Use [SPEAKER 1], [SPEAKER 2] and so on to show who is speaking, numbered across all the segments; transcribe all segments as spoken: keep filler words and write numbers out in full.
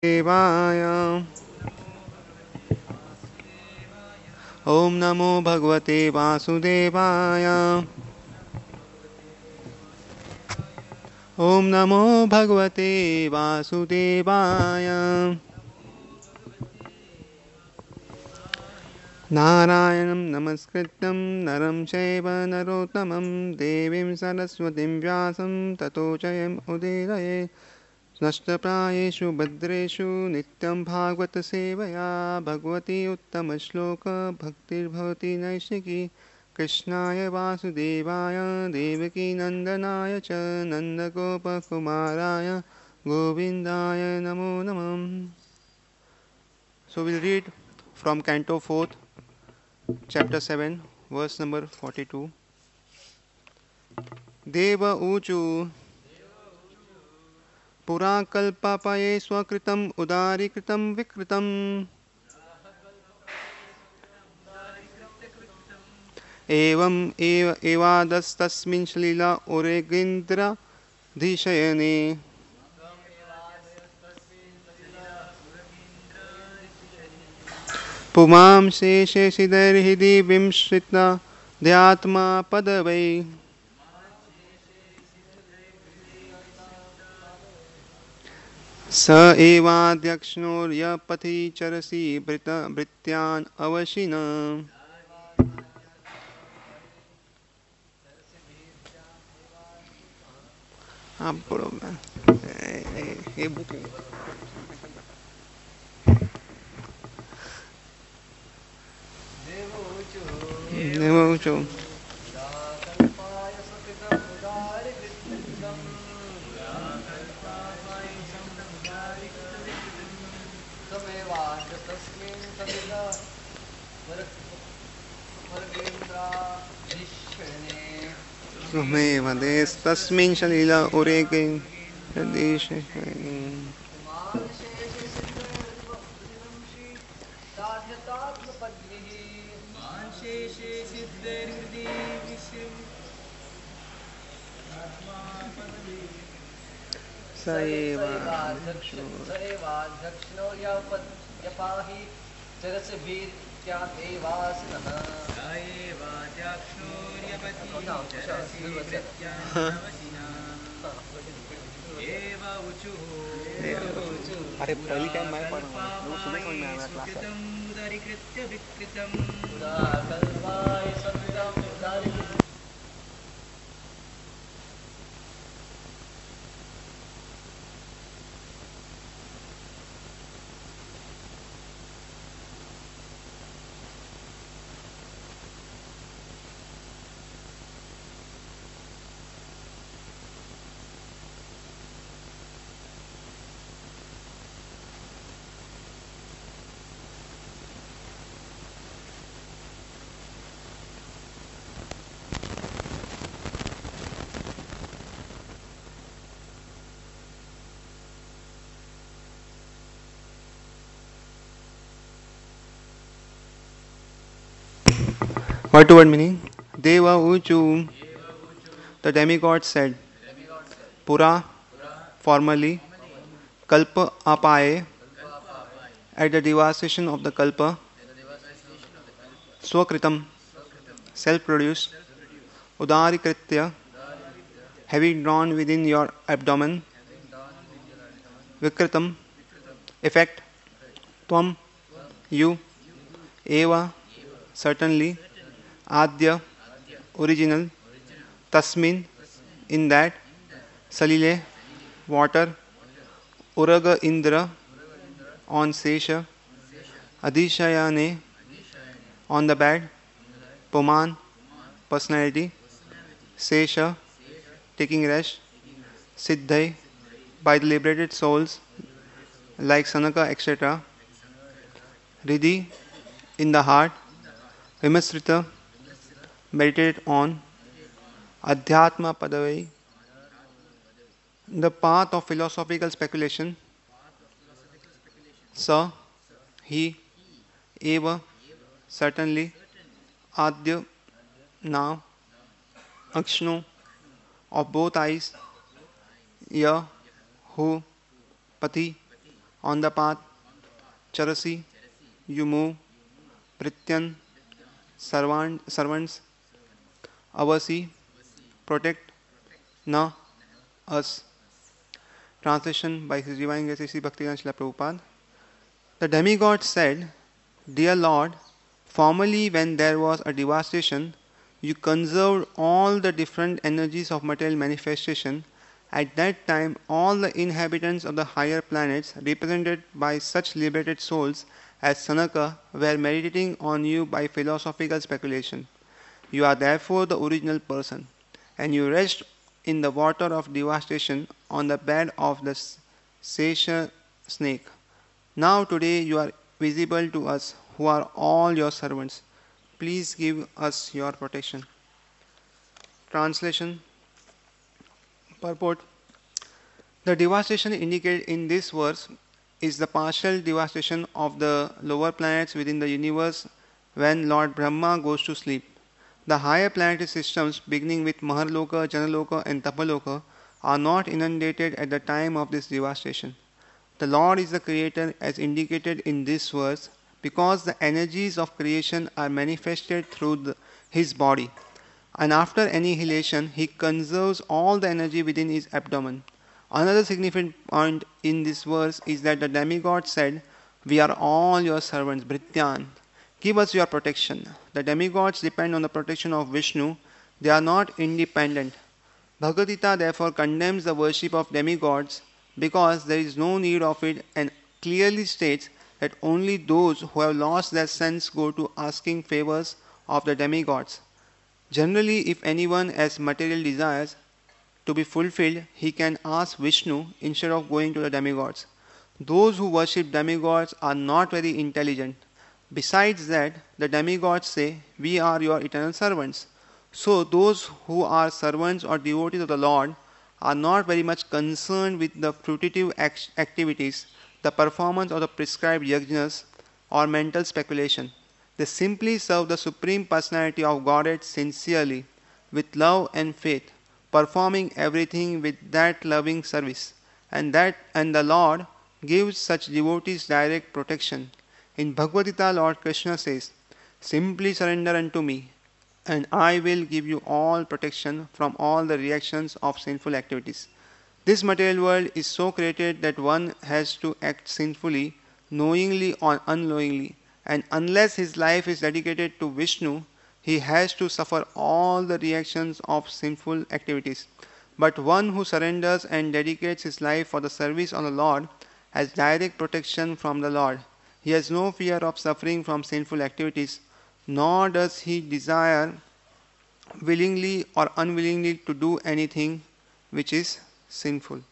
[SPEAKER 1] देवाय ॐ नमो भगवते वासुदेवाय ॐ नमो भगवते वासुदेवाय नारायणं नमस्कृत्यं नरं चैव नरोत्तमं देवीं सरस्वतीं व्यासं ततो जयम् उदीरये नष्टप्रायेषु भद्रेषु नित्यं भागवतसेवया भगवती उत्तमश्लोक भक्तिर्भवति नैष्ठिकी कृष्णाय वासुदेवाय देवकीनन्दनाय च नन्दगोपकुमाराय गोविन्दाय नमो नमः. So we'll read from Canto fourth, chapter seven, verse number forty-two. देव ऊचु पुरा कल्पपये स्वकृतम् उदारीकृतं विकृतम् एवम् एव एवादस्तस्मिन् श्लीला उरेगेन्द्राधिशयने पुमां शेषेशिदर्हृदि विंश्रिता ध्यात्मा पदवै स एवाध्यक्षणोर्यपथि चरसि भृत भृत्यान् अवशिन. आप पढ़ो मैं ये बुक देवोचो स्वमेव देस्तस्मिन् सलिल उरेगे देशे स एवाध्यक्षो यपाहि चरसभिर्त्या देवासनः अरे पहली टाइम मैं पढ़ रहा हूँ वो सुबह समझ में आया क्लास में. Word to word meaning. Deva Uchu. The demigod said, Pura, formerly, Kalpa Apaye, at the devastation of the Kalpa, Swakritam, self produced, Udarikritya, having drawn within your abdomen, Vikritam, effect, Tvam, you, Eva, certainly, Adya, original, Tasmin, in that, Salile, water, Uraga Indra, on Sesha, Adishayane, on the bed, Puman, personality, Sesha, taking rest, Siddhai, by the liberated souls, like Sanaka, et cetera, Riddhi, in the heart, Vimasrita, meditated on, Adhyatma Padavai, the path of philosophical speculation, Sa, he, Eva, certainly, Adya, now, Akshno, of both eyes, Ya, who, Pati, On the path, Charasi, you move, Prityan, servant, servants, Avasi, protect, Na, us. Translation by His Divine Grace Sri Bhaktivedanta Srila Prabhupada. The demigod said, Dear Lord, formerly when there was a devastation, you conserved all the different energies of material manifestation. At that time, all the inhabitants of the higher planets, represented by such liberated souls as Sanaka, were meditating on you by philosophical speculation. You are therefore the original person, and you rest in the water of devastation on the bed of the Sesha snake. Now today you are visible to us who are all your servants. Please give us your protection. Translation. Purport. The devastation indicated in this verse is the partial devastation of the lower planets within the universe when Lord Brahma goes to sleep. The higher planetary systems, beginning with Maharloka, Janaloka, and Tapaloka, are not inundated at the time of this devastation. The Lord is the creator as indicated in this verse because the energies of creation are manifested through the, his body, and after annihilation he conserves all the energy within his abdomen. Another significant point in this verse is that the demigod said, We are all your servants, Bhrityan. Give us your protection. The demigods depend on the protection of Vishnu. They are not independent. Bhagavad Gita therefore condemns the worship of demigods because there is no need of it and clearly states that only those who have lost their sense go to asking favors of the demigods. Generally, if anyone has material desires to be fulfilled, he can ask Vishnu instead of going to the demigods. Those who worship demigods are not very intelligent. Besides that, the demigods say, We are your eternal servants. So those who are servants or devotees of the Lord are not very much concerned with the fruitive act- activities, the performance of the prescribed yajnas, or mental speculation. They simply serve the Supreme Personality of Godhead sincerely, with love and faith, performing everything with that loving service, and that and the Lord gives such devotees direct protection. In Bhagavad Gita, Lord Krishna says, Simply surrender unto me, and I will give you all protection from all the reactions of sinful activities. This material world is so created that one has to act sinfully, knowingly or unknowingly, and unless his life is dedicated to Vishnu, he has to suffer all the reactions of sinful activities. But one who surrenders and dedicates his life for the service of the Lord has direct protection from the Lord. He has no fear of suffering from sinful activities, nor does he desire willingly or unwillingly to do anything which is sinful.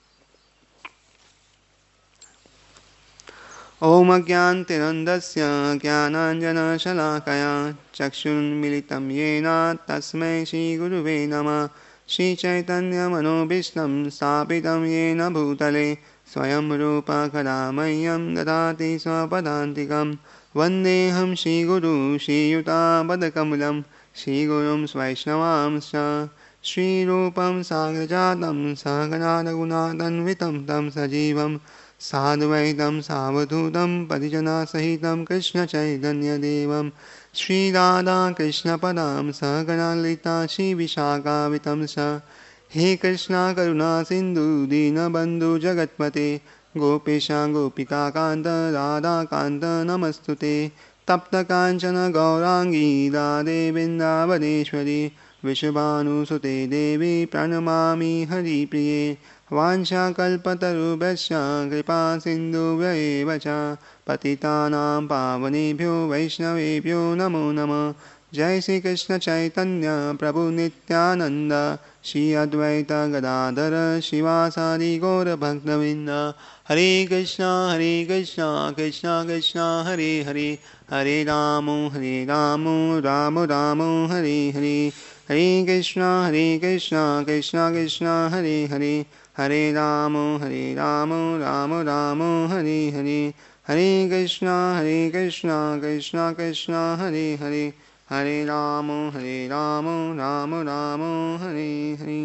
[SPEAKER 1] ॐ अज्ञानतिरन्धस्य ज्ञानाञ्जनशलाकया चक्षुन्मिलितं येन तस्मै श्रीगुरुवे नमः श्रीचैतन्यमनोभीष्टं स्थापितं येन भूतले स्वयं रूपा कदा मह्यं ददाति स्वपदान्तिकं वन्देऽहं श्रीगुरू श्रीयुतापदकमलं श्रीगुरुं वैष्णवांश्च श्रीरूपं साग्रजातं सहगणा रघुनाथान्वितं तं सजीवं साद्वैतं सावधूतं परिजनसहितं कृष्णचैतन्यदेवं श्रीराधाकृष्णपदां सहगणा ललिता श्रीविशाखान्वितं च हे कृष्णा करुणा सिन्धु दीनबन्धु जगत्पते गोपेश गोपिकान्त राधाकान्त नमस्तुते तप्तकाञ्चन गौराङ्गी राधे वृन्दावनेश्वरी विश्वभानुसुते देवी प्रणमामि हरिप्रिये वाञ्छाकल्पतरुभ्यश्च कृपा सिन्धुभ्येव च पतितानां पावनेभ्यो वैष्णवेभ्यो नमो नमः जय श्री कृष्ण चैतन्य प्रभु नित्यानंद श्री अद्वैत गदाधर शिवासादि गौर भक्तवृंद हरे कृष्णा हरे कृष्णा कृष्णा कृष्णा हरे हरे हरे राम हरे राम राम राम हरे हरे हरे कृष्णा हरे कृष्णा कृष्णा कृष्णा हरे हरे हरे राम हरे राम राम राम हरे हरे हरे कृष्णा हरे कृष्णा कृष्णा कृष्णा हरे हरे हरे राम हरे Ram Ram Ram Hare Hare.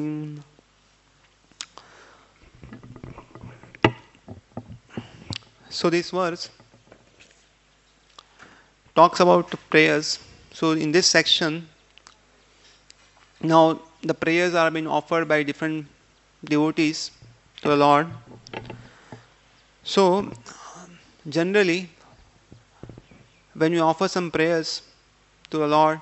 [SPEAKER 1] So this verse talks about prayers. So in this section, now the prayers are being offered by different devotees to the Lord. So generally, when we offer some prayers to the Lord,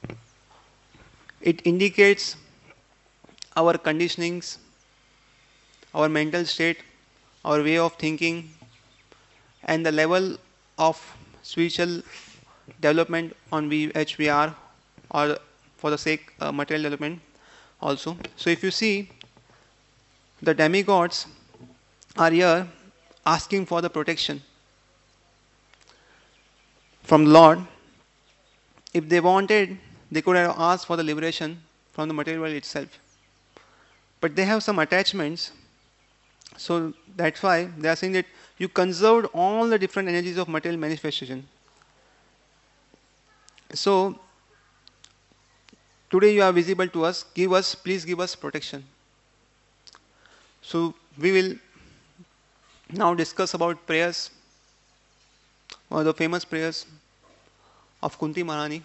[SPEAKER 1] it indicates our conditionings, our mental state, our way of thinking, and the level of spiritual development on which we are, or for the sake of material development also. So if you see, the demigods are here asking for the protection from the Lord. If they wanted, they could have asked for the liberation from the material world itself. But they have some attachments, so that's why they are saying that you conserved all the different energies of material manifestation. So today you are visible to us, give us, please give us protection. So we will now discuss about prayers, one of the famous prayers of Kunti Maharani.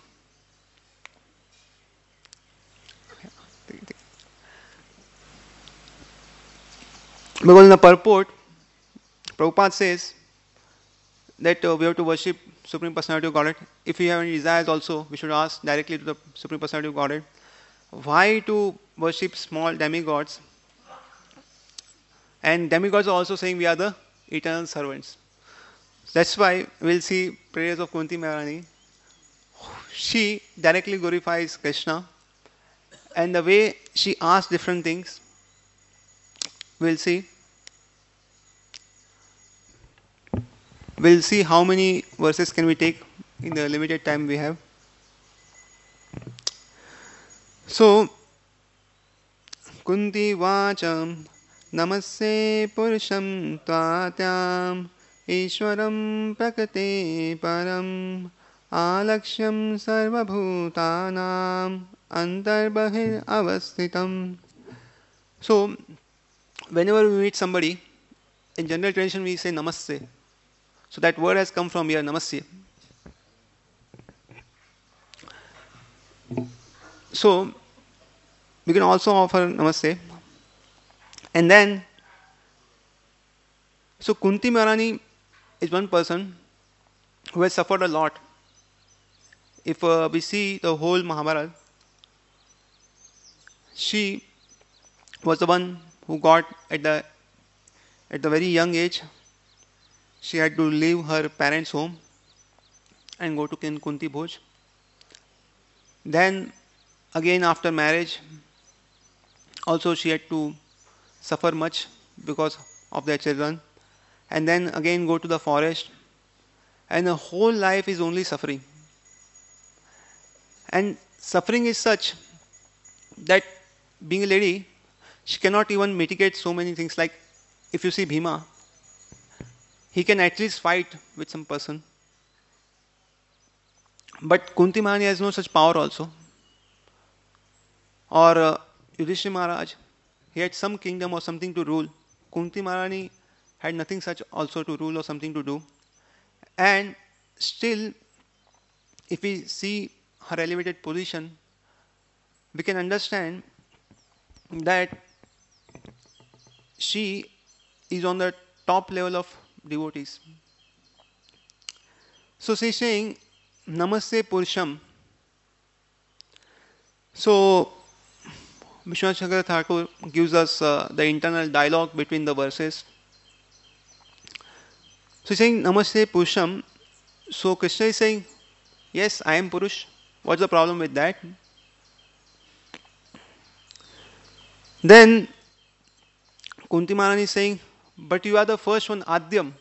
[SPEAKER 1] Because in the purport, Prabhupada says that uh, we have to worship Supreme Personality of Godhead. If we have any desires also, we should ask directly to the Supreme Personality of Godhead. Why to worship small demigods? And demigods are also saying we are the eternal servants. That's why we'll see prayers of Kunti Maharani. She directly glorifies Krishna, and the way she asks different things, we'll see. We'll see how many verses can we take in the limited time we have. So, Kunti Vacham Namaste Purusham Tvatyam Ishwaram Prakate Param Alaksham Sarvabhutanam Antarbahir Avasthitam. So, whenever we meet somebody, in general tradition we say Namaste. So that word has come from here, Namaste. So we can also offer Namaste. And then, so Kunti Maharani is one person who has suffered a lot. If uh, we see the whole Mahabharata, she was the one who got at the at the very young age. She had to leave her parents' home and go to Kunti Bhoj. Then again after marriage, also she had to suffer much because of their children. And then again go to the forest. And the whole life is only suffering. And suffering is such that being a lady, she cannot even mitigate so many things. Like if you see Bhima, he can at least fight with some person. But Kunti Maharani has no such power also. Or uh, Yudhishthira Maharaj, he had some kingdom or something to rule. Kunti Maharani had nothing such also to rule or something to do. And still, if we see her elevated position, we can understand that she is on the top level of devotees. So she's saying Namaste Purusham. So Vishwanath Chakravarti Thakur gives us uh, the internal dialogue between the verses. So he's saying Namaste Purusham. So Krishna is saying, yes, I am Purush. What's the problem with that? Then Kunti Maharani is saying, but you are the first one, Adyam.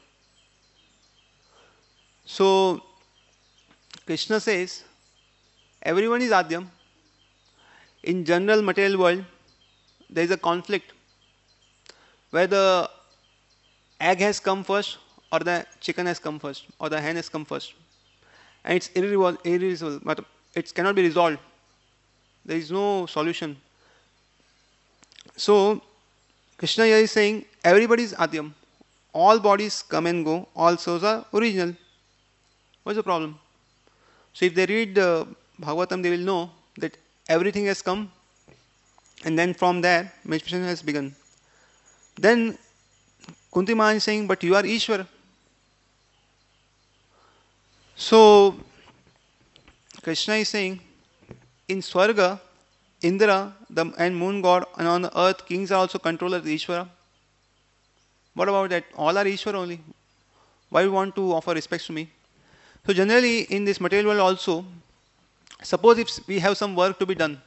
[SPEAKER 1] So Krishna says, everyone is Adyam. In general material world, there is a conflict where the egg has come first, or the chicken has come first, or the hen has come first. And it's irreversible, but it cannot be resolved. There is no solution. So Krishna here is saying, everybody is Adyam. all bodies come and go, all souls are original. What's the problem? So if they read uh, Bhagavatam, they will know that everything has come, and then from there, manifestation has begun. Then Kunti Maharani is saying, but you are Ishwar. So Krishna is saying, in Swarga, Indra the, and moon god, and on the earth, kings are also controllers, Ishvara. What about that? All are Ishvara only. Why you want to offer respects to me? So generally in this material world also, suppose if we have some work to be done.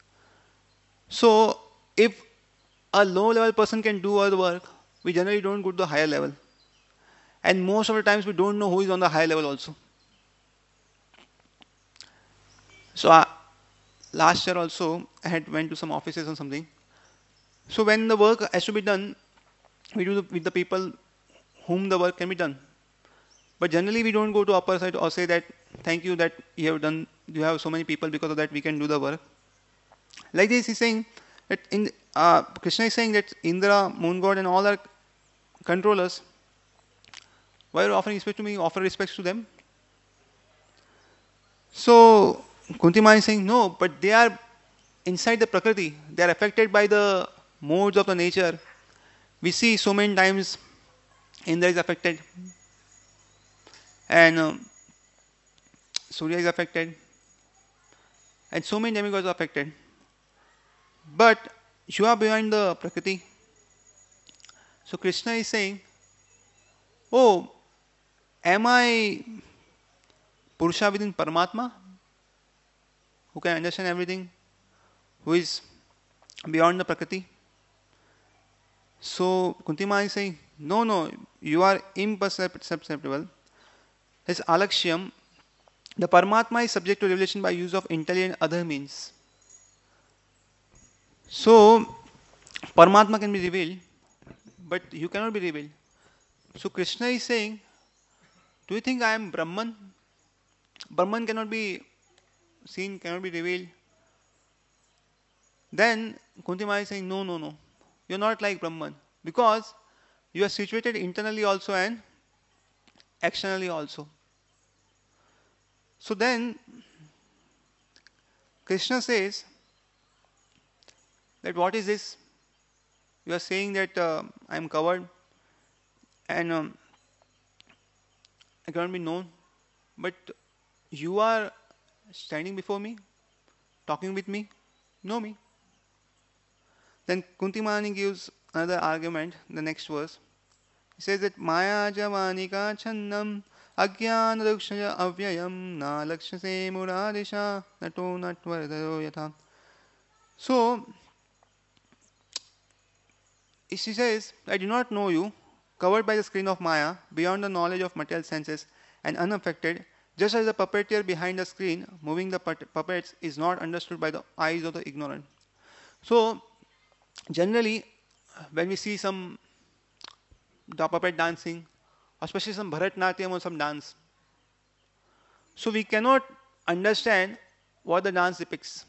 [SPEAKER 1] So if a low level person can do all the work, we generally don't go to the higher level. And most of the times we don't know who is on the higher level also. So uh, last year also I had went to some offices or something. So when the work has to be done, we do the, with the people whom the work can be done. But generally we don't go to upper side or say that thank you that you have done, you have so many people, because of that we can do the work. Like this he's saying that in uh, Krishna is saying that Indra, moon god and all are controllers. Why are you offering respect to me? Offer respects to them. So Kunti Maharani is saying no, but they are inside the Prakriti. They are affected by the modes of the nature. We see so many times Indra is affected, and um, Surya is affected, and so many demigods are affected. But you are behind the Prakriti. So Krishna is saying, oh, am I Purusha within Paramatma, who can understand everything, who is beyond the Prakriti? So Kunti Maharani is saying, no, no, you are imperceptible. His alakshyam, the Paramatma is subject to revelation by use of intelligent other means. So Paramatma can be revealed, but you cannot be revealed. So Krishna is saying, do you think I am Brahman? Brahman cannot be seen, cannot be revealed. Then Kunti Maharani is saying, no, no, no. You are not like Brahman. Because you are situated internally also and externally also. So then Krishna says that what is this? You are saying that uh, I am covered and um, I cannot be known. But you are standing before me, talking with me, know me. Then Kunti Maharani gives another argument, the next verse. He says that Maya Javanika Chandam Agyan Rukshaya Avyayam Na Lakshase Muradisha Nato Natvardaro Yatha. So, she says, I do not know you, covered by the screen of Maya, beyond the knowledge of material senses, and unaffected, just as the puppeteer behind the screen, moving the puppets, is not understood by the eyes of the ignorant. So, generally, when we see some puppet dancing, especially some Bharatnatyam or some dance, so we cannot understand what the dance depicts.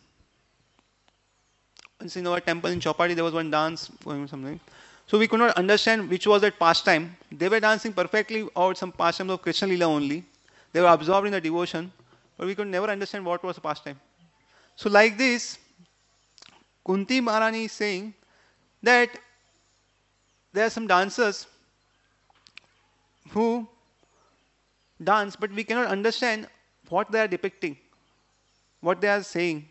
[SPEAKER 1] Once in our temple in Chopadi, there was one dance going something. So we could not understand which was that pastime. They were dancing perfectly out some pastime of Krishna Lila only. They were absorbed in the devotion, but we could never understand what was the pastime. So like this, Kunti Maharani is saying that there are some dancers who dance, but we cannot understand what they are depicting, what they are saying.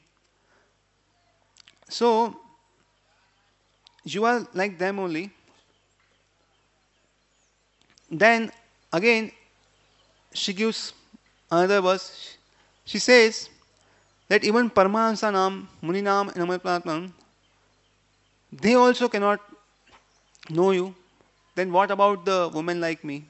[SPEAKER 1] So, you are like them only. Then again, she gives another verse. She says that even Paramahansanam, Muninam, and Amarpatnam, they also cannot know you. Then what about the woman like me?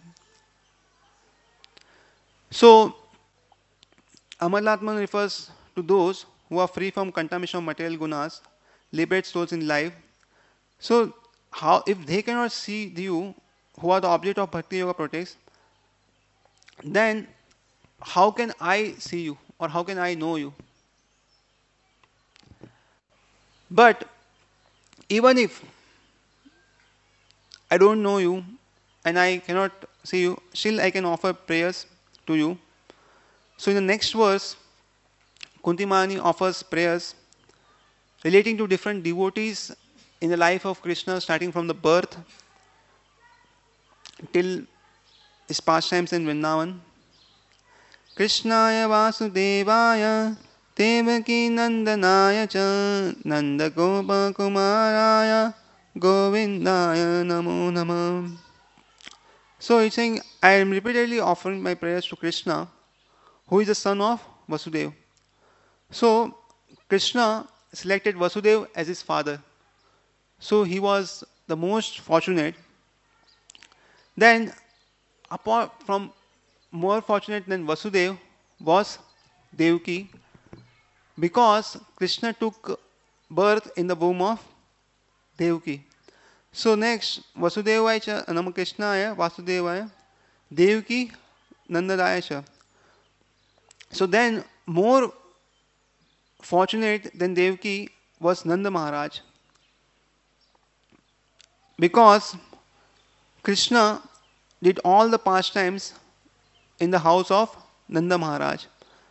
[SPEAKER 1] So, Amarlatman refers to those who are free from contamination of material gunas, liberate souls in life. So, how if they cannot see you, who are the object of Bhakti Yoga practice, then how can I see you or how can I know you? But even if I don't know you, and I cannot see you, still I can offer prayers to you. So in the next verse, Kunti Mahani offers prayers relating to different devotees in the life of Krishna, starting from the birth till his pastimes in Vrindavan. Krishnaya Vasudevaya Devaki Nandanaya Cha Nanda Gopa Kumaraya Govindaya Namo Namah. So it's saying, I am repeatedly offering my prayers to Krishna, who is the son of Vasudeva. So Krishna selected Vasudeva as his father. So he was the most fortunate. Then, apart from more fortunate than Vasudeva was Devaki, because Krishna took birth in the womb of Devaki. So next, Vasudevaya cha Nama Krishnaya Vasudevaya Devaki Nandadaya cha. So then, more fortunate than Devaki was Nanda Maharaj, because Krishna did all the pastimes in the house of Nanda Maharaj.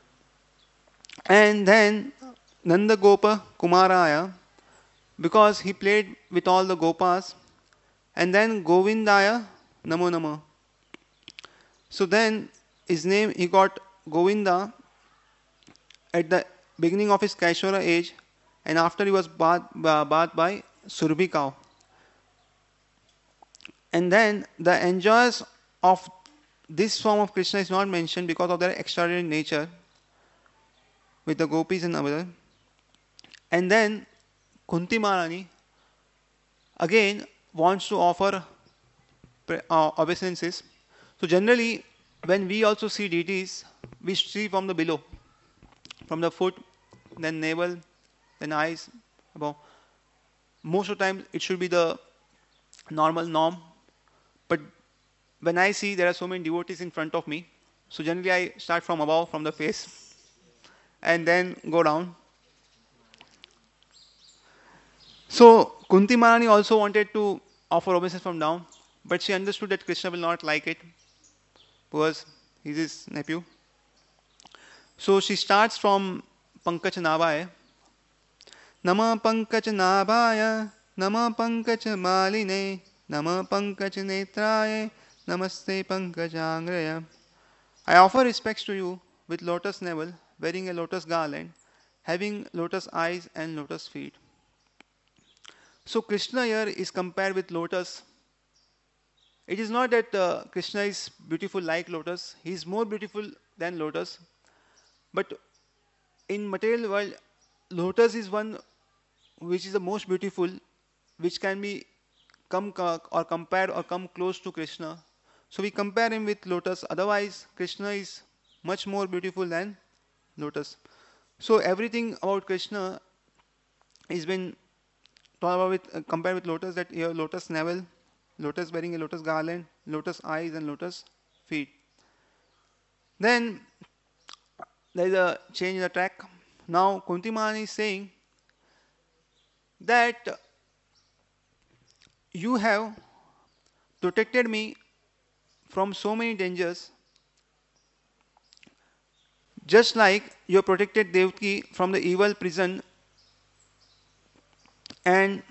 [SPEAKER 1] And then Nanda Gopa Kumaraya, because he played with all the Gopas. And then Govindaya Namo Namo. So then his name, he got Govinda at the beginning of his Kaishora age, and after he was bathed, bathed by Surabhi cow. And then the enjoyers of this form of Krishna is not mentioned because of their extraordinary nature with the gopis and other. And then Kunti Mahani again wants to offer uh, obeisances. So generally, when we also see deities, we see from the below, from the foot, then navel, then eyes, above. Most of the time, it should be the normal norm. But when I see there are so many devotees in front of me, so generally I start from above, from the face, and then go down. So Kunti Mahani also wanted to offer obeisance from down, but she understood that Krishna will not like it because he's his nephew. So she starts from Pankaj Nabhaya. Nama Pankaj Nabhaya, Nama Pankaj Maline, Nama Pankaj Netraye, Namaste Pankajangraya. I offer respects to you with lotus navel, wearing a lotus garland, having lotus eyes and lotus feet. So Krishna here is compared with lotus. It is not that uh, Krishna is beautiful like lotus. He is more beautiful than lotus. But in material world, lotus is one which is the most beautiful, which can be come or compared or come close to Krishna. So we compare him with lotus. Otherwise, Krishna is much more beautiful than lotus. So everything about Krishna has been talked about with, uh, compared with lotus, that you have lotus navel, lotus wearing a lotus garland, lotus eyes and lotus feet. Then there is a change in the track. Now Kunti Mahani is saying that you have protected me from so many dangers, just like you have protected Devaki from the evil prison, and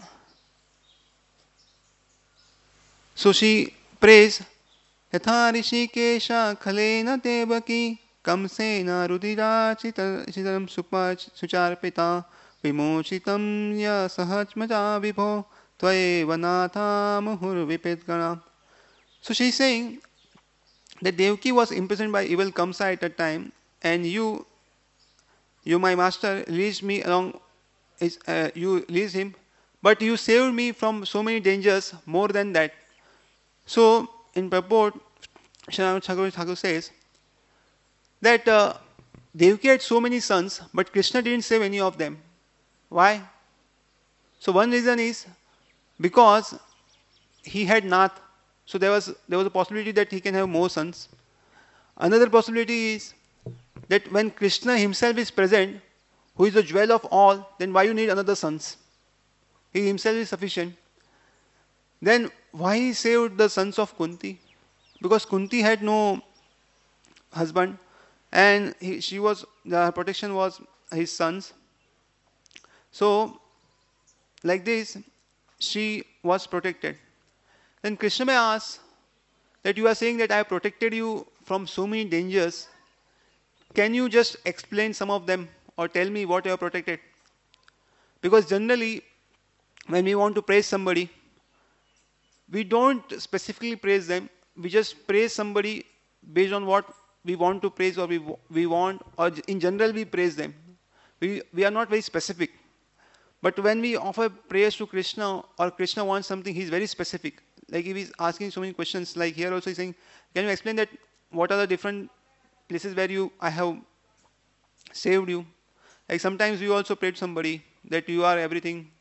[SPEAKER 1] so she prays, Yatha Rishikesha Khalena Devaki Kamsena Rudirachitam Sucharpita Vimochitam Ya Sahajmaja Vibho Tvaeva Natha Muhur Vipetgana. So she is saying that Devaki was imprisoned by evil Kamsa at that time, and you, you my master, released me along, is, uh, you released him, but you saved me from so many dangers more than that. So in purport, Shanam Thakur says that uh, Devaki had so many sons, but Krishna didn't save any of them. Why? So one reason is because he had Nath. So there was there was a possibility that he can have more sons. Another possibility is that when Krishna himself is present, who is the jewel of all, then why you need another sons? He himself is sufficient. Then why he saved the sons of Kunti? Because Kunti had no husband, and he, she was the protection was his sons. So like this, she was protected. Then Krishna may ask that you are saying that I have protected you from so many dangers. Can you just explain some of them or tell me what you have protected? Because generally, when we want to praise somebody, we don't specifically praise them. We just praise somebody based on what we want to praise or we, we want, or in general we praise them. We, we are not very specific. But when we offer praise to Krishna or Krishna wants something, he's very specific. Like if he's asking so many questions, like here also he's saying, can you explain that what are the different places where you I have saved you? Like sometimes we also pray to somebody that you are everything.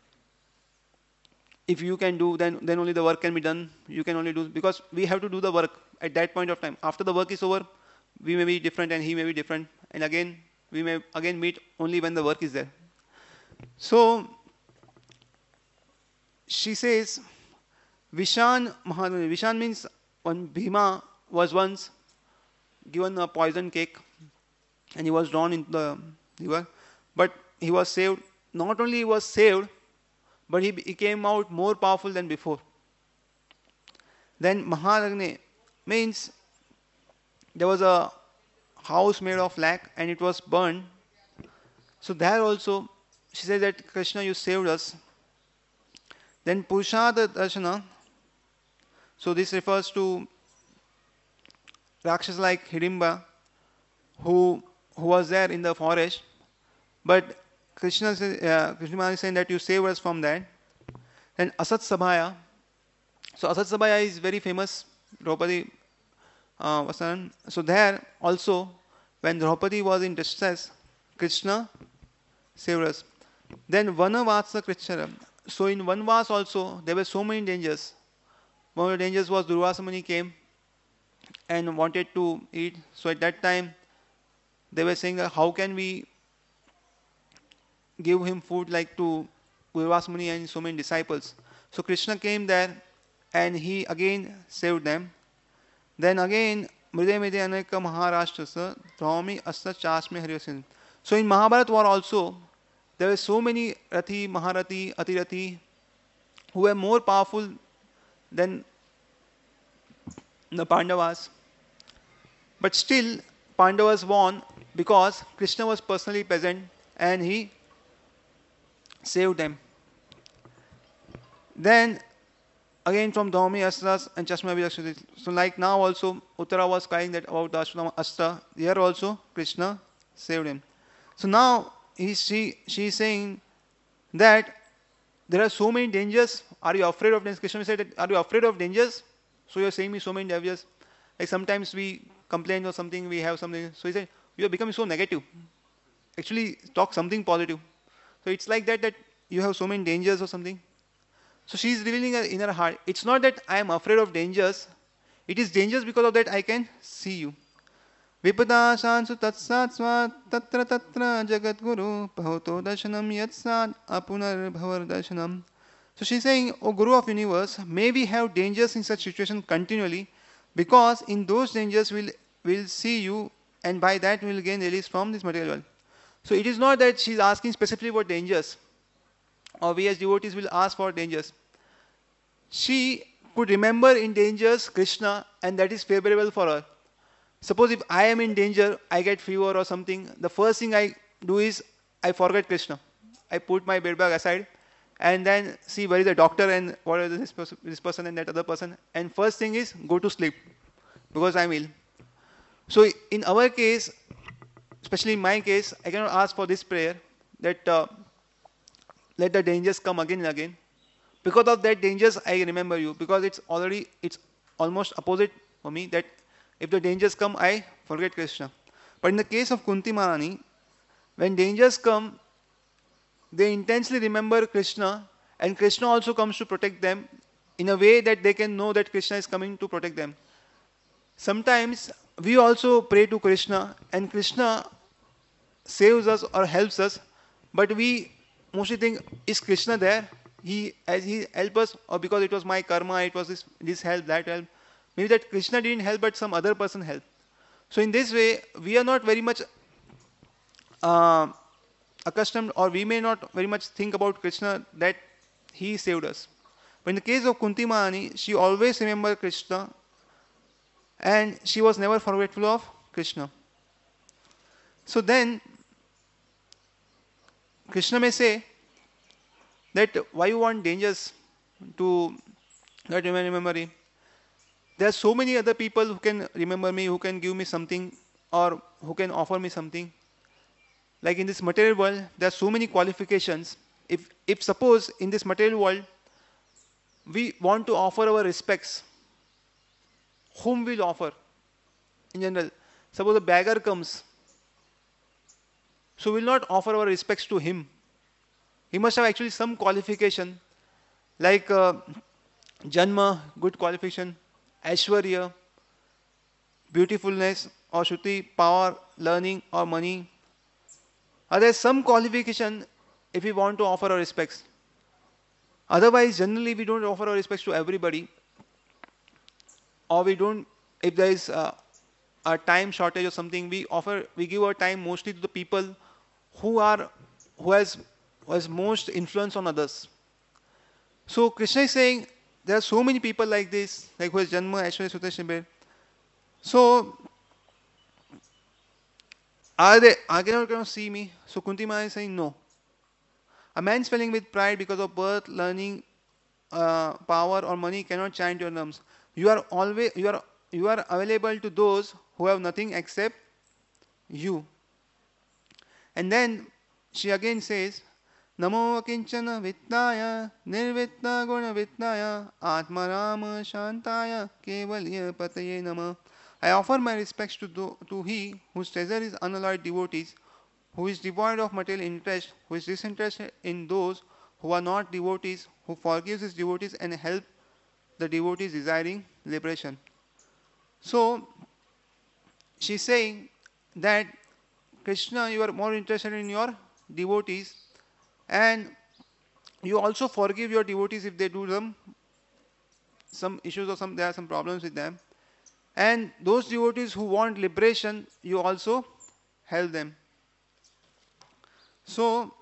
[SPEAKER 1] If you can do, then, then only the work can be done. You can only do, because we have to do the work at that point of time. After the work is over, we may be different and he may be different. And again, we may again meet only when the work is there. So, she says, Vishan Mahadani. Vishan means one Bhima was once given a poison cake and he was drawn into the river. But he was saved. Not only he was saved, but he, he came out more powerful than before. Then Mahadagni means there was a house made of lac and it was burned. So there also, she said that Krishna, you saved us. Then Purushada Darshana. So this refers to Rakshas like Hidimba, who, who was there in the forest. But Krishna, uh, Krishna is saying that you saved us from that. And Asat Sabhaya. So Asat Sabhaya is very famous. Draupadi uh, was son. So there also, when Draupadi was in distress, Krishna saved us. Then Vanavasa Krishna. So in Vanvas also, there were so many dangers. One of the dangers was Durvasa Muni came and wanted to eat. So at that time, they were saying, how can we give him food like to Durvasa Muni and so many disciples? So Krishna came there and he again saved them. Then again, Mride Mide Aneka Maharashtra Dhami Asta Chasme Hariyasin. So in Mahabharata war also, there were so many Rathi, Maharathi, Atirathi who were more powerful than the Pandavas. But still, Pandavas won because Krishna was personally present and he saved them. Then again from Dhami Astras and Chashma Vijakshati. So like now also, Uttara was crying that about the Ashram Astra. Here also, Krishna saved him. So now he, she, she is saying that there are so many dangers. Are you afraid of dangers? Krishna said, that, are you afraid of dangers? So you are saying me so many dangers. Like sometimes we complain or something, we have something. So he said, you are becoming so negative. Actually, talk something positive. So it's like that, that you have so many dangers or something. So she is revealing her inner heart. It's not that I am afraid of dangers. It is dangerous because of that I can see you. Vipada shansu tatsatsva tatra tatra jagat guru pahoto darshanam yatsad apunar bhavar darshanam. So she is saying, O Guru of Universe, may we have dangers in such situation continually, because in those dangers we'll, we'll see you, and by that we'll gain release from this material world. So it is not that she is asking specifically about dangers, or we as devotees will ask for dangers. She could remember in dangers Krishna, and that is favorable for her. Suppose if I am in danger, I get fever or something, the first thing I do is I forget Krishna. I put my bed bag aside and then see where is the doctor and what is this person, this person and that other person. And first thing is go to sleep because I'm ill. So in our case, especially in my case, I cannot ask for this prayer that uh, let the dangers come again and again. Because of that dangers, I remember you, because it's already, it's almost opposite for me that if the dangers come, I forget Krishna. But in the case of Kunti Maharani, when dangers come, they intensely remember Krishna, and Krishna also comes to protect them in a way that they can know that Krishna is coming to protect them. Sometimes we also pray to Krishna, and Krishna saves us or helps us, but we mostly think, is Krishna there? he as he help us, or because it was my karma, it was this this help, that help. Maybe that Krishna didn't help, but some other person helped. So in this way, we are not very much uh, accustomed, or we may not very much think about Krishna that he saved us. But in the case of Kunti Mahani, she always remembered Krishna, and she was never forgetful of Krishna. So then Krishna may say that why you want dangers to not remember me. There are so many other people who can remember me, who can give me something, or who can offer me something. Like in this material world, there are so many qualifications. If, if suppose in this material world, we want to offer our respects, whom will offer? In general, suppose a beggar comes, so we'll not offer our respects to him. He must have actually some qualification, like uh, Janma, good qualification, Aishwarya, beautifulness, or Shruti, power, learning, or money. Are there some qualification if we want to offer our respects? Otherwise, generally we don't offer our respects to everybody, or we don't, if there is uh, a time shortage or something, we offer, we give our time mostly to the people who are, who has, who has most influence on others. So Krishna is saying there are so many people like this, like who has Janma, Aishwarya, Sutta, Shibir. So are they, are they not going to see me? So Kunti Maya is saying no. A man swelling with pride because of birth, learning, uh, power, or money cannot chant your names. You are always, you are, you are available to those who have nothing except you. And then she again says, Namo Kinchana Vittaya Nirvitta Guna Vittaya Atmarama Shantaya Kevalya Pataye Nama. I offer my respects to, do, to he whose treasure is unalloyed devotees, who is devoid of material interest, who is disinterested in those who are not devotees, who forgives his devotees and helps the devotees desiring liberation. So, she's saying that Krishna, you are more interested in your devotees, and you also forgive your devotees if they do some, some issues or some, there are some problems with them. And those devotees who want liberation, you also help them. So,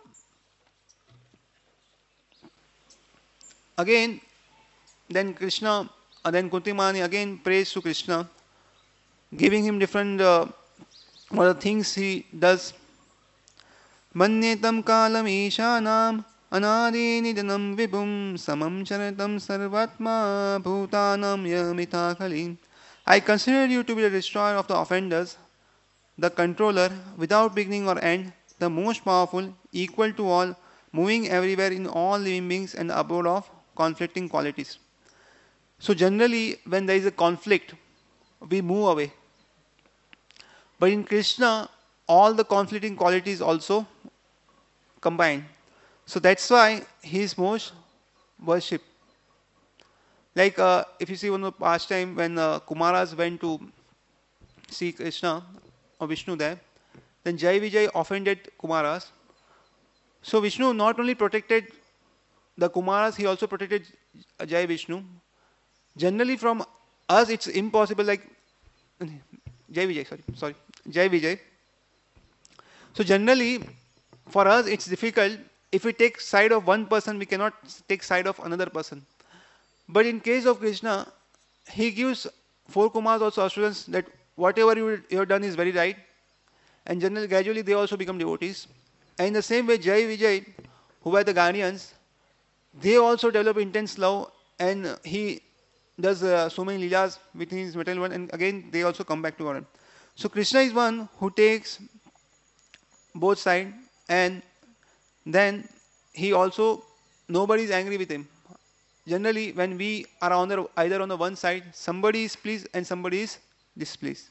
[SPEAKER 1] again, then Krishna, uh, then Kunti Mahani again prays to Krishna, giving him different uh, what are the things he does. Manyetam kalam ishanam anadi nidanam vibhum samam charatam sarvatma bhutanam yamita khalim. I consider you to be the destroyer of the offenders, the controller, without beginning or end, the most powerful, equal to all, moving everywhere in all living beings and the abode of conflicting qualities. So generally, when there is a conflict, we move away. But in Krishna, all the conflicting qualities also combine. So that's why he is most worshipped. Like uh, if you see one of the past time when uh, Kumaras went to see Krishna or Vishnu there, then Jai Vijay offended Kumaras. So Vishnu not only protected the Kumaras, he also protected Jai Vishnu. Generally from us it's impossible, like Jai Vijay, sorry, sorry, Jai Vijay. So generally for us it's difficult. If we take side of one person, we cannot take side of another person. But in case of Krishna, he gives four Kumars also assurance that whatever you, you have done is very right. And generally, gradually they also become devotees. And in the same way, Jai Vijay, who were the guardians, they also develop intense love, and he does uh, so many leelas within his material world, and again they also come back to God. So Krishna is one who takes both sides, and then he also, nobody is angry with him. Generally, when we are on the, either on the one side, somebody is pleased and somebody is displeased.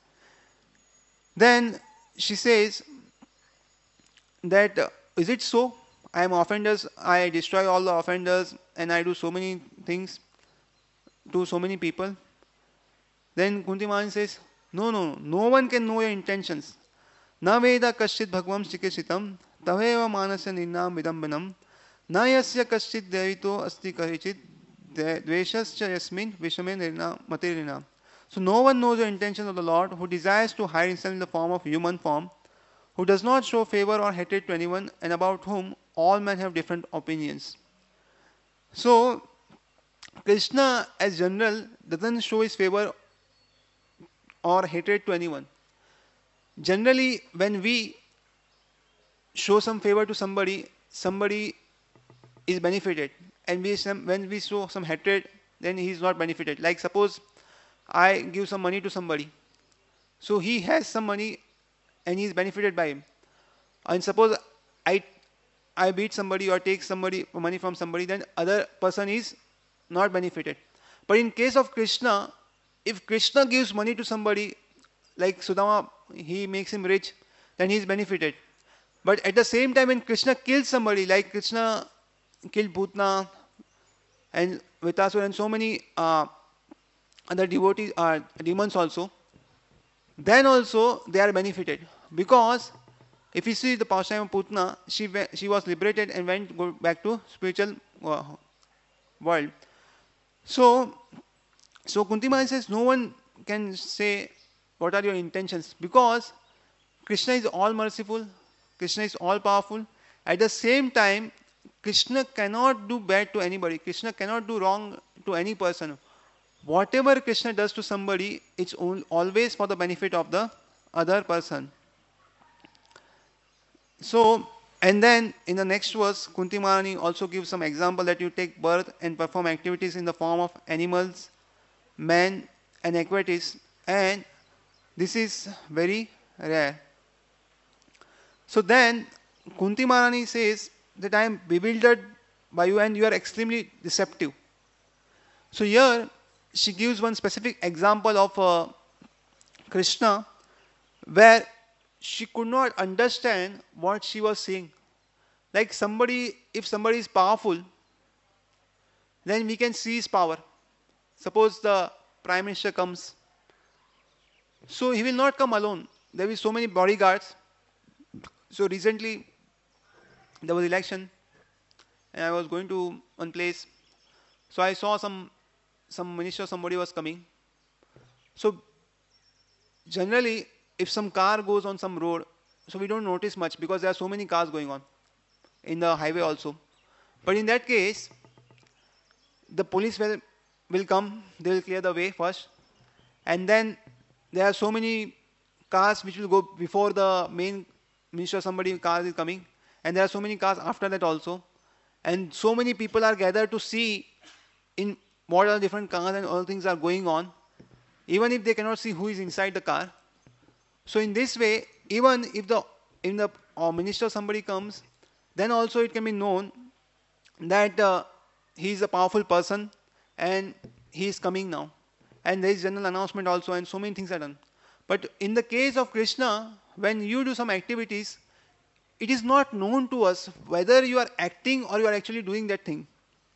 [SPEAKER 1] Then she says that, uh, is it so? I am offenders, I destroy all the offenders, and I do so many things to so many people. Then Kunti Mahani says, no, no, no one can know your intentions. Na veda kashchit bhagvam chikisitam taveva manasya ninnam vidambanam Na yasya kaschit devito asti karichit dveshascha yasmin vishame nirna materirina. So no one knows the intentions of the Lord who desires to hide himself in the form of human form, who does not show favor or hatred to anyone, and about whom all men have different opinions. So Krishna as general doesn't show his favor or hatred to anyone. Generally, when we show some favor to somebody, somebody is benefited, and we some, when we show some hatred, then he is not benefited. Like suppose I give some money to somebody, so he has some money and he is benefited by him. And suppose I I beat somebody or take somebody money from somebody, then other person is not benefited. But in case of Krishna, if Krishna gives money to somebody, like Sudama, he makes him rich, then he is benefited. But at the same time, when Krishna kills somebody, like Krishna killed Bhutna and Vitasur and so many uh, other devotees, uh, demons also, then also they are benefited. Because if you see the pastime of Putna, she, she was liberated and went go back to spiritual uh, world. So, so Kunti Maharani says, no one can say what are your intentions, because Krishna is all merciful, Krishna is all powerful. At the same time, Krishna cannot do bad to anybody. Krishna cannot do wrong to any person. Whatever Krishna does to somebody, it's always for the benefit of the other person. So, and then in the next verse, Kunti Maharani also gives some example that you take birth and perform activities in the form of animals, men, and aquatics, and this is very rare. So then, Kunti Maharani says that I am bewildered by you and you are extremely deceptive. So here, she gives one specific example of uh, Krishna where she could not understand what she was saying. Like somebody, if somebody is powerful, then we can see his power. Suppose the Prime Minister comes. So he will not come alone. There will be so many bodyguards. So recently, there was election, and I was going to one place. So I saw some some minister, somebody was coming. So generally, if some car goes on some road, so we don't notice much because there are so many cars going on in the highway also. But in that case, the police will, will come, they will clear the way first, and then there are so many cars which will go before the main minister, somebody car is coming, and there are so many cars after that also, and so many people are gathered to see in what are different cars and all things are going on, even if they cannot see who is inside the car. So in this way, even if the in the uh, minister somebody comes, then also it can be known that uh, he is a powerful person and he is coming now. And there is general announcement also, and so many things are done. But in the case of Krishna, when you do some activities, it is not known to us whether you are acting or you are actually doing that thing.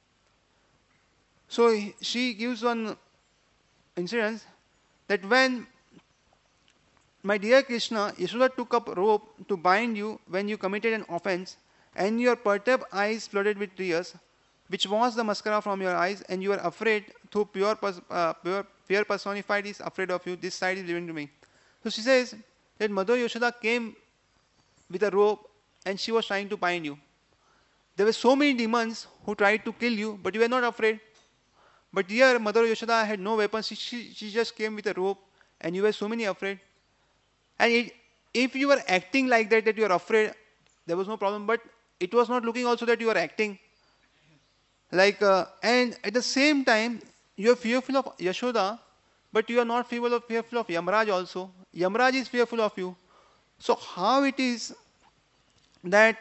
[SPEAKER 1] So she gives one incident that when my dear Krishna, Yashoda took up rope to bind you when you committed an offense, and your perturbed eyes flooded with tears, which was the mascara from your eyes, and you are afraid, though pure, uh, pure fear personified is afraid of you, this side is living to me. So she says that Mother Yashoda came with a rope and she was trying to bind you. There were so many demons who tried to kill you, but you were not afraid. But here Mother Yashoda had no weapons, she, she, she just came with a rope and you were so many afraid. And it, if you were acting like that, that you are afraid, there was no problem. But it was not looking also that you are acting. Like, uh, and at the same time, you are fearful of Yashoda, but you are not fearful of, fearful of Yamraj also. Yamraj is fearful of you. So how it is that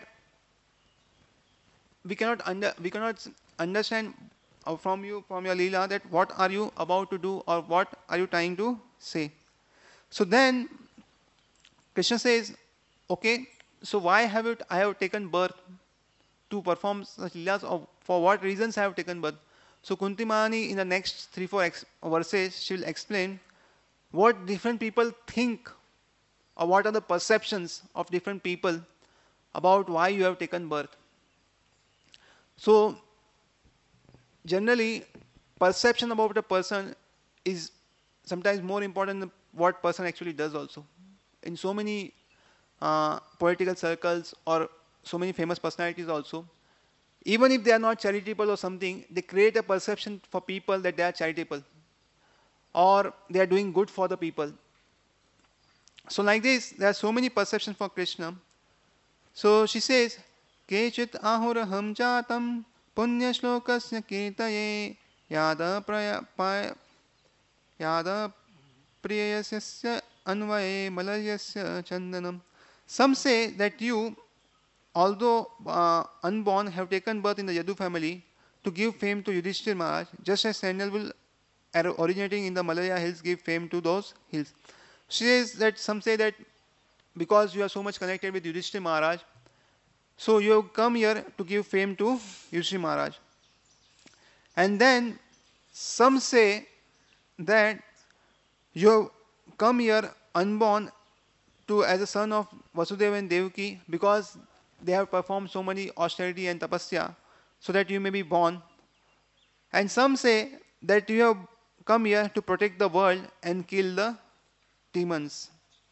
[SPEAKER 1] we cannot under, we cannot understand from you, from your Leela, that what are you about to do or what are you trying to say. So then Krishna says, okay, so why have it, I have taken birth to perform such leelas, or for what reasons I have taken birth. So Kunti Maharani in the next three, four ex- verses, she will explain what different people think or what are the perceptions of different people about why you have taken birth. So generally, perception about a person is sometimes more important than what person actually does also. In so many uh, political circles or so many famous personalities also, even if they are not charitable or something, they create a perception for people that they are charitable or they are doing good for the people. So like this, there are so many perceptions for Krishna. So she says, Kechit ahuraham jatam punya shlokasya kirtaye yada praya paya yada priyasya anvaye malaryasya chandanam. Some say that you, although uh, unborn, have taken birth in the Yadu family to give fame to Yudhishthir Maharaj, just as sandalwood originating in the Malaya hills give fame to those hills. She says that some say that because you are so much connected with Yudhishthir Maharaj, so you have come here to give fame to Yudhishthir Maharaj. And then some say that you have come here unborn to as a son of Vasudeva and Devaki because they have performed so many austerity and tapasya so that you may be born. And some say that you have come here to protect the world and kill the demons.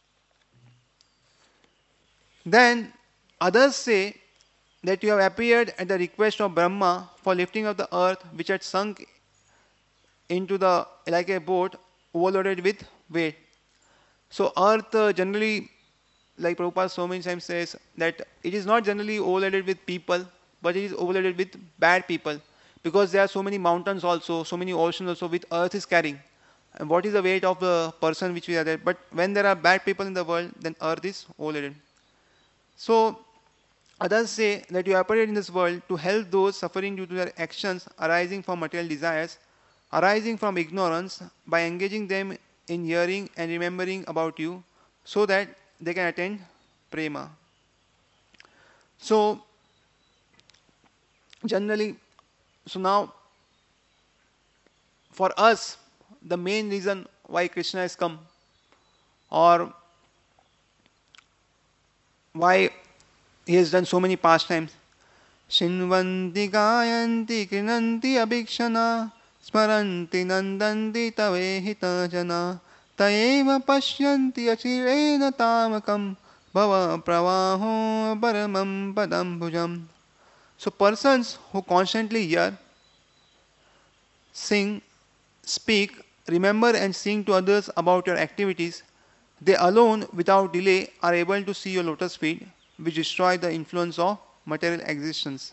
[SPEAKER 1] Then others say that you have appeared at the request of Brahma for lifting of the earth which had sunk into the like a boat overloaded with weight. So earth uh, generally, like Prabhupada so many times says, that it is not generally overloaded with people, but it is overloaded with bad people. Because there are so many mountains also, so many oceans also, which earth is carrying. And what is the weight of the person which we are there? But when there are bad people in the world, then earth is overloaded. So others say that you appeared in this world to help those suffering due to their actions arising from material desires, arising from ignorance, by engaging them in hearing and remembering about you, so that they can attain prema. So generally, so now for us, the main reason why Krishna has come, or why he has done so many pastimes. Shinvanti gayanti krinanti abhikshana smaranti nandanti tavehita jana taeva pashyanti achirena tamakam bhava pravaho paramam padam bhujam. So persons who constantly hear, sing, speak, remember and sing to others about your activities, they alone without delay are able to see your lotus feet, which destroy the influence of material existence.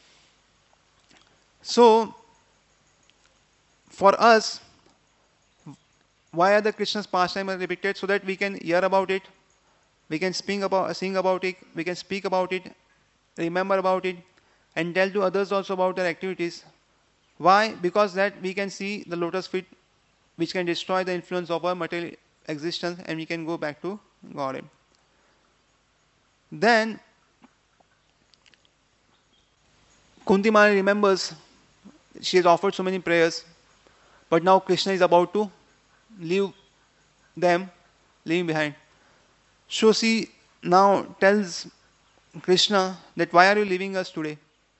[SPEAKER 1] So, for us, why are the Krishna's pastimes repeated? So that we can hear about it, we can sing about, sing about it, we can speak about it, remember about it, and tell to others also about their activities. Why? Because that we can see the lotus feet which can destroy the influence of our material existence and we can go back to Godhead. Then Kunti Mani remembers she has offered so many prayers, but now Krishna is about to leave them, leaving behind. So she now tells Krishna that why are you leaving us today?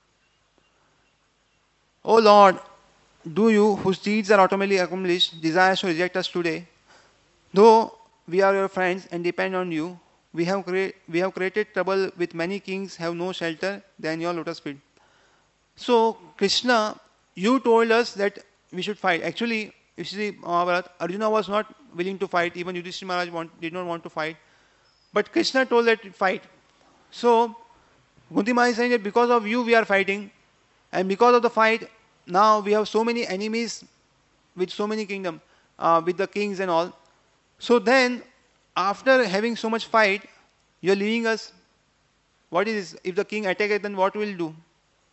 [SPEAKER 1] O Lord, do you, whose deeds are automatically accomplished, desire to reject us today? Though we are your friends and depend on you, we have, crea- we have created trouble with many kings have no shelter than your lotus feet. So, Krishna, you told us that we should fight. Actually, if you see Mahabharata, Arjuna was not willing to fight, even Yudhishthira Maharaj want, did not want to fight. But Krishna told that fight. So, Kunti Mani is saying that because of you we are fighting, and because of the fight, now we have so many enemies with so many kingdoms, uh, with the kings and all. So then, after having so much fight, you are leaving us. What is this? If the king attacks, then what will we do?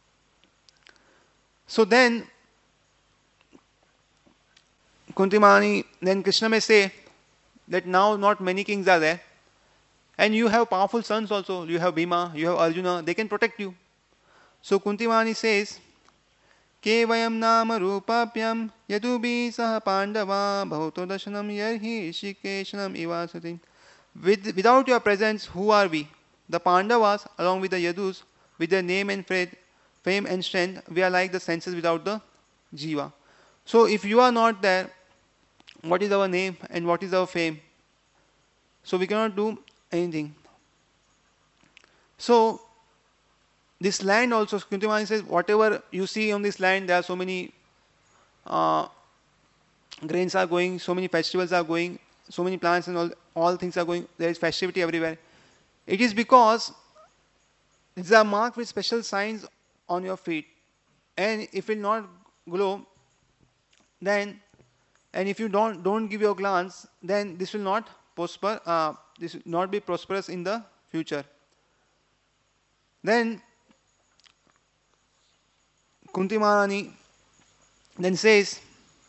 [SPEAKER 1] So then, Kunti Mani, then Krishna may say that now not many kings are there. And you have powerful sons also. You have Bhima, you have Arjuna, they can protect you. So Kunti Mani says, Ke vayam nama rupapyam yadubi saha pandava bhavuto dashanam yarhi shikeshanam ivasati. With, without your presence, who are we? The Pandavas, along with the Yadus, with their name and faith, fame and strength, we are like the senses without the jiva. So if you are not there, what is our name and what is our fame? So we cannot do anything. So this land also, Kuntimani says, whatever you see on this land, there are so many uh, grains are going, so many festivals are going, so many plants and all, all things are going, there is festivity everywhere. It is because these are marked with special signs on your feet. And if it will not glow, then, and if you don't, don't give your glance, then this will not prosper, uh, this will not be prosperous in the future. Then Kunti Maharani then says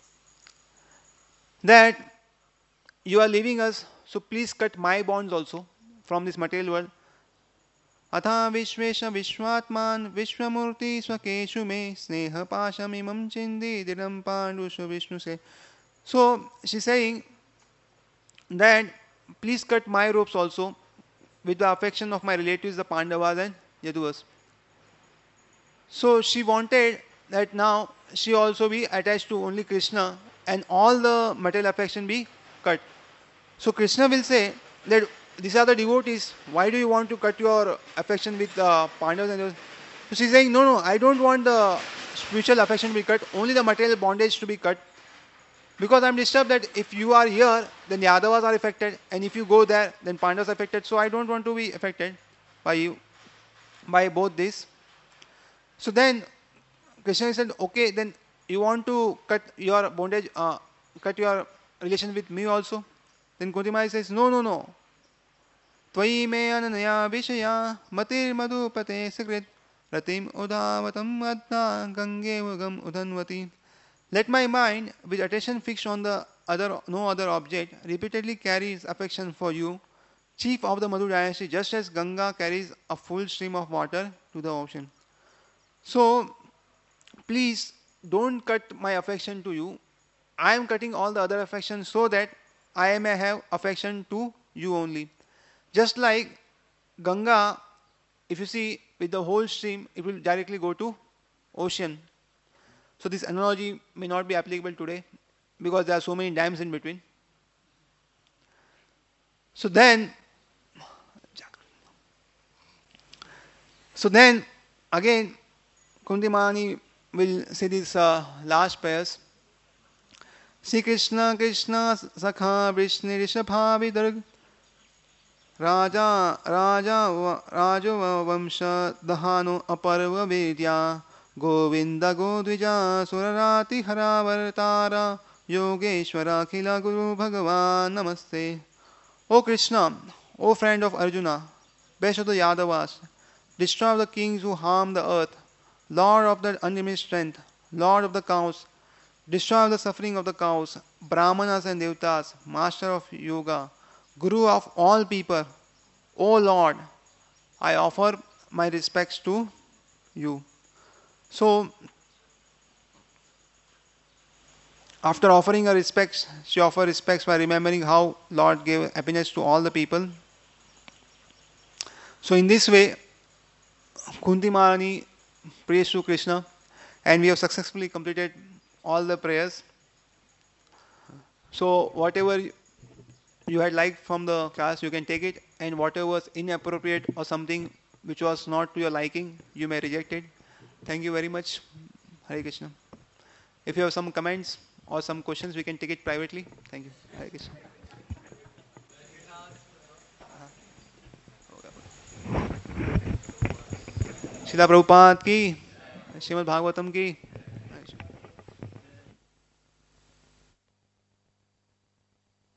[SPEAKER 1] that you are leaving us, so please cut my bonds also from this material world. Atha Vishvesha Vishwatman Vishwamurti Swakeshu me Sneha Pashamimam Chindi Didam Pandushu Vishnu say. So she's saying that please cut my ropes also with the affection of my relatives, the Pandavas and Yaduvas. So she wanted that now she also be attached to only Krishna and all the material affection be cut. So Krishna will say that these are the devotees, why do you want to cut your affection with uh, Pandavas and Yaduvas? So she's saying, no, no, I don't want the spiritual affection to be cut, only the material bondage to be cut. Because I'm disturbed that if you are here, then Yadavas are affected, and if you go there, then Pandavas are affected. So I don't want to be affected by you, by both these. So then Krishna said, okay, then you want to cut your bondage, uh, cut your relation with me also? Then Kunti Maharani says, no, no, no. Tvayi me ananaya vishaya matir madhupate sakrit ratim udavatam adna gange ugam udhanvati. Let my mind, with attention fixed on the other, no other object, repeatedly carries affection for you, chief of the Madhu dynasty, just as Ganga carries a full stream of water to the ocean. So, please don't cut my affection to you. I am cutting all the other affection so that I may have affection to you only. Just like Ganga, if you see with the whole stream, it will directly go to ocean. So this analogy may not be applicable today because there are so many dams in between. So then, so then again, Kunti Maharani will say these uh, last prayers. Sri Krishna Krishna Sakha Vishnu Rishabha Vidarg Raja Raja Raja Vamsha Dahano Aparva Vidya Govinda Godvija Surarati Haravartara Yogeshwara Khila Guru Bhagavan Namaste. O Krishna, O friend of Arjuna, best of the Yadavas, destroyer of the kings who harm the earth, Lord of the unlimited strength, Lord of the cows, destroyer of the suffering of the cows, Brahmanas and Devtas, master of yoga, Guru of all people, O Lord, I offer my respects to you. So, after offering her respects, she offered respects by remembering how Lord gave happiness to all the people. So, in this way, Kunti Maharani prays to Krishna, and we have successfully completed all the prayers. So, whatever you had liked from the class, you can take it, and whatever was inappropriate or something which was not to your liking, you may reject it. Thank you very much. Hare Krishna. If you have some comments or some questions, we can take it privately. Thank you. Hare Krishna. Srila Prabhupada ki, Srimad Bhagavatam ki.